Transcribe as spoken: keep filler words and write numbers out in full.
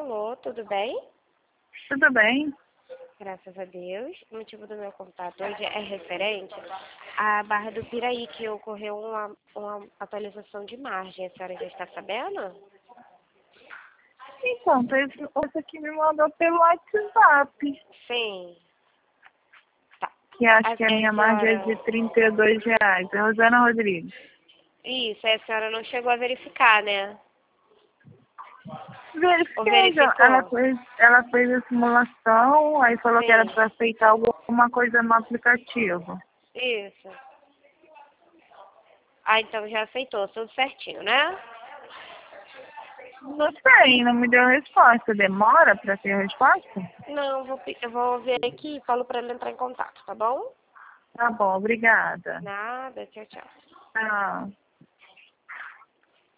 Alô, tudo bem? Tudo bem? Graças a Deus. O motivo do meu contato hoje é referente à Barra do Piraí, que ocorreu uma, uma atualização de margem. A senhora já está sabendo? Então, teve outra que me mandou pelo WhatsApp, Sim. Tá. que acho A, que a minha a margem é senhora... de trinta e dois reais. É Rosana Rodrigues. Isso, a senhora não chegou a verificar, né? Ou Verifiquei, já. ela verificou? fez, ela fez a simulação, aí falou que era Sim. para aceitar alguma coisa no aplicativo. Isso. Ah, então já aceitou, tudo certinho, né? Não sei, não me deu resposta. Demora para ter a resposta? Não, eu vou, pe- eu vou ver aqui e falo para ele entrar em contato, tá bom? Tá bom, obrigada. Nada, tchau, tchau. Tchau.